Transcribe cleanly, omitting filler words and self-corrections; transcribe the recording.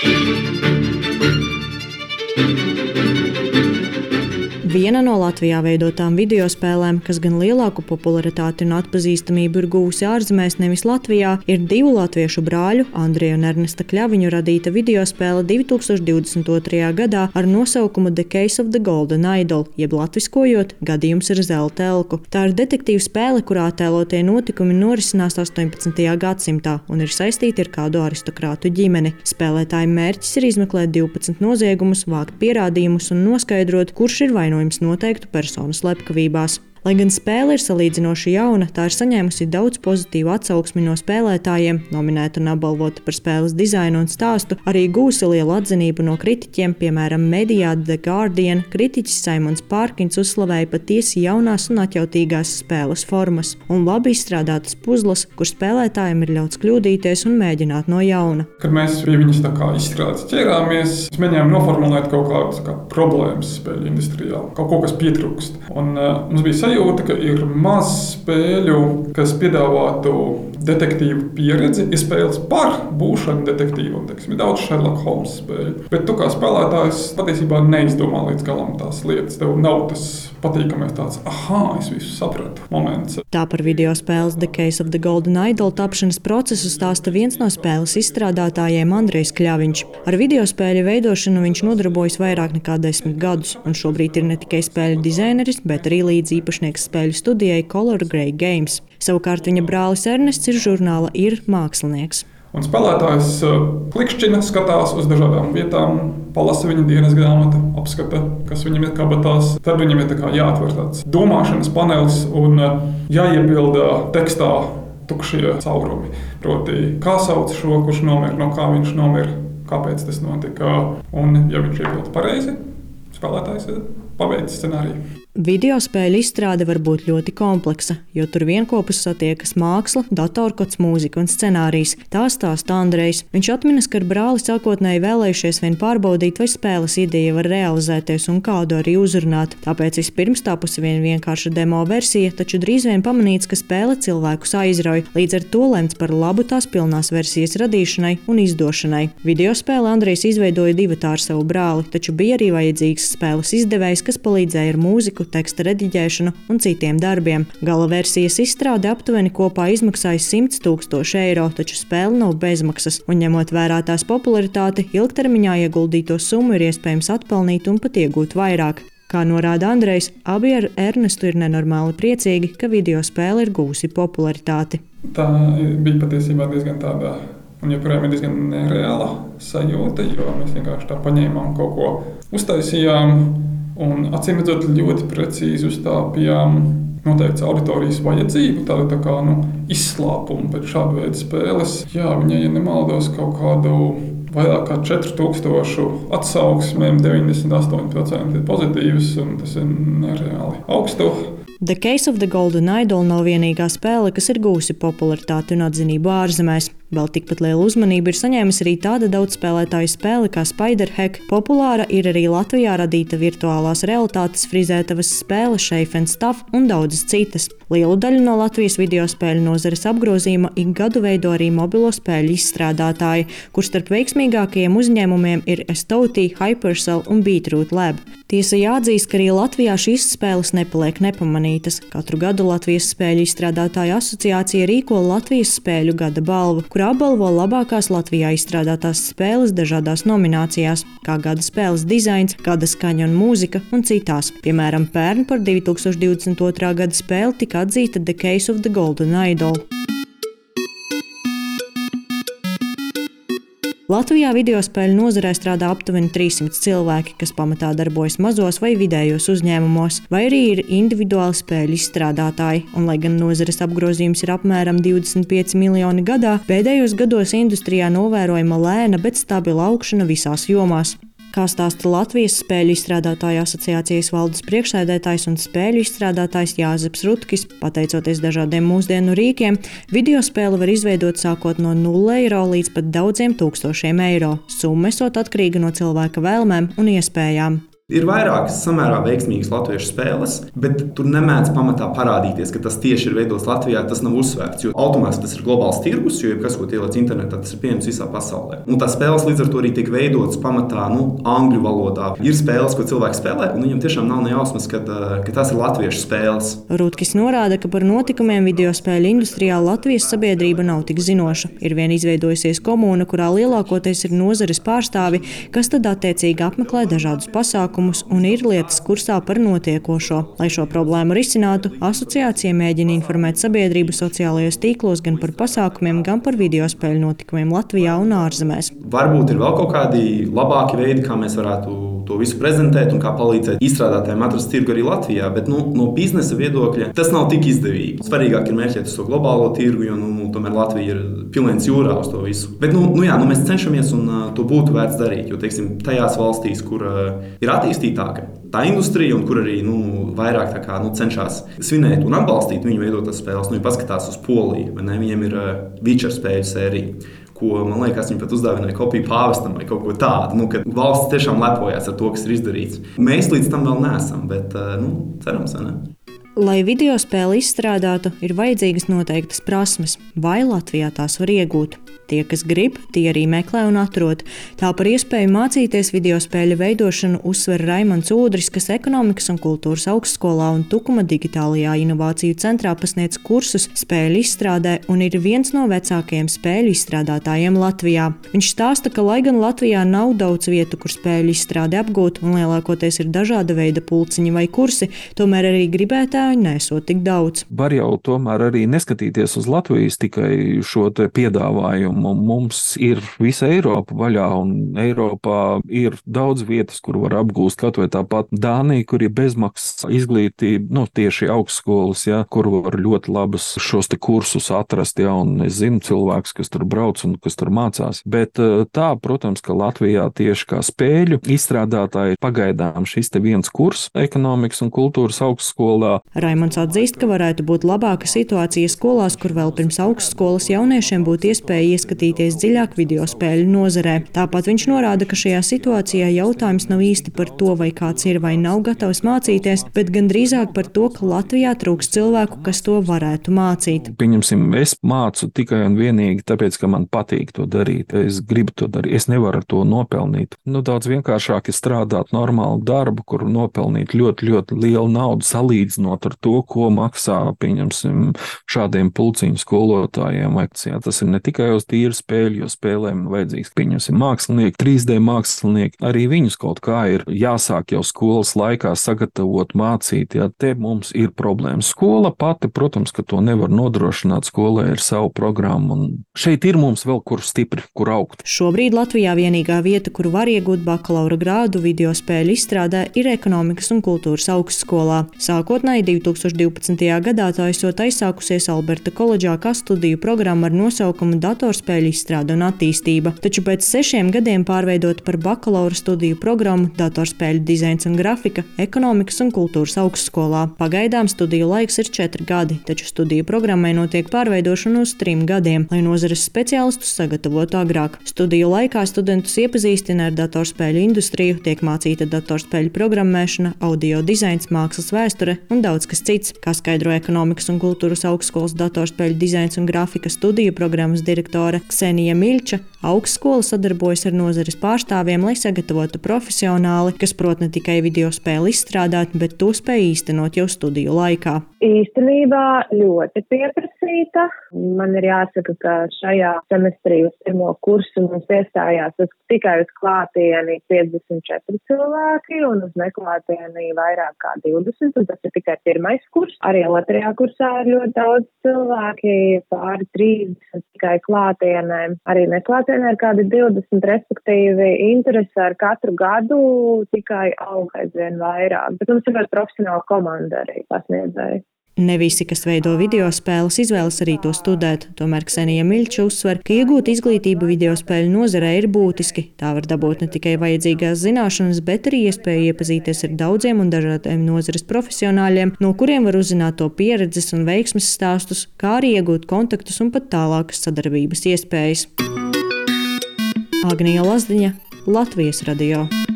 Viena no Latvijā veidotām videospēlēm, kas gan lielāku popularitāti un atpazīstamību ir guvusi ārzemēs, nevis Latvijā, ir divu latviešu brāļu, Andreja un Ernesta Kļaviņu radīta videospēle 2022. gadā ar nosaukumu The Case of the Golden Idol, jeb latviskojot Gadījums ar zelta elku. Tā ir detektīva spēle, kurā attēlotie notikumi norisinās 18. gadsimtā un ir saistīti ar kādu aristokrātu ģimeni. Spēlētāja mērķis ir izmeklēt 12 noziegumus, vākt pierādījumus un noskaidrot, kurš ir vainojams noteiktu personu slepkavībās. Lai gan spēle ir salīdzinoši jauna, tā ir saņēmusi daudz pozitīvu atsauksmi no spēlētājiem, nominēta un apbalvota par spēles dizainu un stāstu, arī gūsi lielu atzinību no kritiķiem, piemēram, medijā The Guardian. Kritiķis Simons Pārkins uzslavēja patiesi jaunās un atjautīgās spēles formas un labi izstrādātas puzles, kur spēlētājiem ir ļauts kļūdīties un mēģināt no jauna. Kad mēs pie viņas izstrādes ķērāmies, mēs mēģinājām noformulēt kaut kādas problēmas spēļu industrijā, kaut ko, kas pietrūkst. Un mums bija sajūta, ka ir maz spēļu, kas piedāvātu detektīvu pieredzi, ir spēles par būšanu detektīvam. Ir daudz Sherlock Holmes spēļu, bet tu kā spēlētājs patiesībā neizdomā līdz galam tās lietas. Tev nav tas patīkamais tāds, es visu sapratu moments. Tā par videospēles The Case of the Golden Idol tapšanas procesu stāsta viens no spēles izstrādātājiem Andrejs Kļaviņš. Ar videospēļu veidošanu viņš nodarbojas vairāk nekā 10 gadus, un šobrīd ir ne tikai spēļu dizaineris, bet arī līdzīpašnieks spēļu studijai Color Grey Games. Savukārt viņa brālis Ernests ir žurnāla Ir mākslinieks. Un spēlētājs klikšķina, skatās uz dažādām vietām, palasa viņa dienas grāmatu, apskata, kas viņam ir kabatās. Tad viņam ir jāatver tāds domāšanas panelis un jāiebilda tekstā tukšie caurumi. Proti, kā sauc šo, kurš nomira, no kā viņš nomira, kāpēc tas notika. Un, ja viņš iebilda pareizi, spēlētājs ir pabeidzis scenāriju. Videospēļu izstrāde var būt ļoti kompleksa, jo tur vienopus satiekas māksla, datorkods, mūzika un scenārijs. Tā stāsta Andrejs. Viņš atminas, ka ar brāli sākotnēji vēlējušies vien pārbaudīt, vai spēles ideja var realizēties un kādu arī uzrunāt. Tāpēc vispirms tapusi vienkārša demo versija, taču drīz vien pamanīts, ka spēle cilvēkus aizrauj. Līdz ar to lemts par labu tās pilnās versijas radīšanai un izdošanai. Videospēle Andrejs izveidoja divatā ar savu brāli, taču bija arī vajadzīgs spēles izdevējs, kas palīdzēja ar mūziku, teksta rediģēšanu un citiem darbiem. Gala versijas izstrāde aptuveni kopā izmaksāja 100 000 eiro, taču spēle nav bezmaksas, un ņemot vērā tās popularitāti, ilgtermiņā ieguldīto summu ir iespējams atpelnīt un pat iegūt vairāk. Kā norāda Andrejs, abi ar Ernestu ir nenormāli priecīgi, ka videospēle ir gūsi popularitāti. Tā bija patiesībā diezgan tāda, un joprojām ir diezgan nereāla sajūta, jo mēs vienkārši tā paņēmām kaut ko, uztaisījām, un acīmredzot ļoti precīzi uzstāpījām noteikts auditorijas vajadzību, tādu izslāpumu pēc šāda veida spēles. Jā, viņai, ja nemaldos, kaut kādu vairāk kā 4000 atsauksmēm, 98% ir pozitīvas, un tas ir nereāli augstu. The Case of the Golden Idol nav vienīgā spēle, kas ir gūsi popularitāti un atzinību ārzemēs. Vēl tikpat lielu uzmanību ir saņēmusi arī tāda daudzspēlētāju spēle kā Spiderhack. Populāra ir arī Latvijā radīta virtuālās realitātes frizētavas spēle Shape and Stuff un daudzas citas. Lielu daļu no Latvijas videospēļu nozares apgrozījuma ik gadu veido arī mobilo spēļu izstrādātāji, kur starp veiksmīgākajiem uzņēmumiem ir Estoti, Hypercell un Beetroot Lab. Tiesa jāatzīst, ka arī Latvijā šīs spēles nepaliek nepamanītas. Katru gadu Latvijas spēļu izstrādātāju asociācija rīko Latvijas spēļu gada balvu, kur apbalvo labākās Latvijā izstrādātās spēles dažādās nominācijās, kā gada spēles dizains, gada skaņa un mūzika un citās. Piemēram, pērn par 2022. gada spēli tika atzīta The Case of the Golden Idol. Latvijā videospēļu nozarē strādā aptuveni 300 cilvēki, kas pamatā darbojas mazos vai vidējos uzņēmumos, vai arī ir individuāli spēļu izstrādātāji. Un, lai gan nozares apgrozījums ir apmēram 25 miljoni gadā, pēdējos gados industrijā novērojama lēna, bet stabila augšana visās jomās. Kā stāsta Latvijas spēļu izstrādātāju asociācijas valdes priekšsēdētājs un spēļu izstrādātājs Jāzeps Rutkis, pateicoties dažādiem mūsdienu rīkiem, videospēli var izveidot sākot no 0 eiro līdz pat daudziem tūkstošiem eiro. Summa esot atkarīga no cilvēka vēlmēm un iespējām. Ir vairākas samērā veiksmīgas latviešu spēles, bet tur nemēdz pamatā parādīties, ka tas tieši ir veidots Latvijā. Tas nav uzsvērts, jo automātiski tas ir globāls tirgus, jo jebkas, ko ieliec internetā, tas ir pieejams visā pasaulē. Un tās spēles līdz ar to arī tiek veidotas pamatā angļu valodā. Ir spēles, ko cilvēki spēlē, un viņam tiešām nav nejausmas, ka tās ir latviešu spēles. Rudkis norāda, ka par notikumiem videospēļu industrijā Latvijas sabiedrība nav tik zinoša. Ir vien izveidojusies komūna, kurā lielākoties ir nozares pārstāvi, kas tad attiecīgi apmeklē dažādus pasākumus un ir lietas kursā par notiekošo. Lai šo problēmu risinātu, asociācija mēģina informēt sabiedrību sociālajos tīklos gan par pasākumiem, gan par videospēļu notikumiem Latvijā un ārzemēs. Varbūt ir vēl kaut kādi labāki veidi, kā mēs varētu to visu prezentēt un kā palīdzēt izstrādātājiem atrast tirgu arī Latvijā, bet no biznesa viedokļa tas nav tik izdevīgi. Svarīgāk ir mērķēt uz to globālo tirgu, jo tomēr Latvija ir pilnīgs jūrā uz to visu. Bet mēs cenšamies un to būtu vērts darīt, jo teiksim, tajās valstīs, kur ir attīstītāka tā industrija un kur arī vairāk cenšas svinēt un atbalstīt viņu veidotās spēles, viņi paskatās uz Poliju, vai ne? Viņiem ir Witcher spēļu sērija, ko, man liekas, viņi pat uzdāvināja kopiju pāvestam vai kaut ko tādu, kad valsts tiešām lepojās ar to, kas ir izdarīts. Mēs līdz tam vēl neesam, bet cerams, vai ne? Lai videospēli izstrādātu, ir vajadzīgas noteiktas prasmes, vai Latvijā tās var iegūt. Tie, kas grib, tie arī meklē un atrod. Tā par iespēju mācīties videospēļu veidošanu uzsver Raimonds Ūdris, kas Ekonomikas un kultūras augstskolā un Tukuma digitālajā inovāciju centrā pasniedz kursus spēļu izstrādē un ir viens no vecākajiem spēļu izstrādātājiem Latvijā. Viņš stāsta, ka lai gan Latvijā nav daudz vietu, kur spēļu izstrādi apgūt un lielākoties ir dažāda veida pulciņi vai kursi, tomēr arī gribētāji nesot tik daudz. Var jau tomēr arī neskatīties uz Latvijas tikai šo te piedāvājumu. Mums ir visa Eiropa vaļā, un Eiropā ir daudz vietas, kur var apgūst, kaut vai tāpat Dānija, kur ir bezmaksas izglītība, tieši augstskolas, kur var ļoti labas šos te kursus atrast, un es zinu cilvēkus, kas tur brauc un kas tur mācās. Bet tā, protams, ka Latvijā tieši kā spēļu izstrādātāji pagaidām šis te viens kurs Ekonomikas un kultūras augstskolā. Raimonds atzīst, ka varētu būt labāka situācija skolās, kur vēl pirms augstskolas jauniešiem būtu iespēja ieskatīties dziļāk videospēļu nozarē. Tāpat viņš norāda, ka šajā situācijā jautājums nav īsti par to, vai kāds ir vai nav gatavs mācīties, bet gan drīzāk par to, ka Latvijā trūks cilvēku, kas to varētu mācīt. Pieņemsim, es mācu tikai un vienīgi tāpēc, ka man patīk to darīt. Es gribu to darīt, es nevaru ar to nopelnīt. Daudz vienkāršāk ir strādāt normālu darbu, kur nopelnīt ļoti, ļoti lielu naudu salīdzinot ar to, ko maksā, pieņemsim, šādiem pulciņu skolotājiem. Tas ir ne tikai uz tīru spēļu, jo spēlēm vajadzīgs, pieņemsim, mākslinieki, 3D mākslinieki. Arī viņus kaut kā ir jāsāk jau skolas laikā sagatavot, mācīt. Te mums ir problēmas. Skola pati, protams, ka to nevar nodrošināt. Skolai ir savu programmu, un šeit ir mums vēl kur stipri, kur augt. Šobrīd Latvijā vienīgā vieta, kur var iegūt bakalaura grādu videospēļu izstrādē, ir Ekonomikas un kultūras augstskolā. Sākotnēji 2012. gadā tā esot aizsākusies Alberta koledžā kā studiju programma ar nosaukumu Datorspēļu izstrāde un attīstība, taču pēc 6 gadiem pārveidot par bakalaura studiju programmu Datorspēļu dizains un grafika Ekonomikas un kultūras augstskolā. Pagaidām studiju laiks ir 4 gadi, taču studiju programmai notiek pārveidošana uz 3 gadiem, lai nozares speciālistus sagatavotu agrāk. Studiju laikā studentus iepazīstina ar datorspēļu industriju, tiek mācīta datorspēļu programmēšana, audio dizains, mākslas vēsture un daudz kas cits. Kā skaidro Ekonomikas un kultūras augstskolas datorspēļu dizains un grafika studiju programmas direktore Ksenija Miļča, augstskola sadarbojas ar nozares pārstāvjiem, lai sagatavotu profesionāli, kas prot ne tikai videospēli izstrādāt, bet to spēj īstenot jau studiju laikā. Īstenībā ļoti pieprasīta. Man ir jāsaka, ka šajā semestrī uz pirmo kursu mums iestājās tikai uz klātieni 54 cilvēki un uz neklātieni vairāk kā 20, un tas ir tikai pirmais kurs. Arī otrajā kursā ir ļoti daudz cilvēki, pāri 30 tikai klātienē. Arī neklātienē ir kādi 20, respektīvi interese ar katru gadu tikai aug aizvien vairāk. Bet mums ir ļoti profesionāla komanda arī pasniedzēji. Ne visi, kas veido videospēles, izvēlas arī to studēt. Tomēr Ksenija Miļča uzsver, ka iegūt izglītību videospēļu nozarē ir būtiski. Tā var dabūt ne tikai vajadzīgās zināšanas, bet arī iespēju iepazīties ar daudziem un dažādiem nozares profesionāļiem, no kuriem var uzzināt to pieredzes un veiksmes stāstus, kā arī iegūt kontaktus un pat tālākas sadarbības iespējas. Agnija Lazdiņa, Latvijas radio.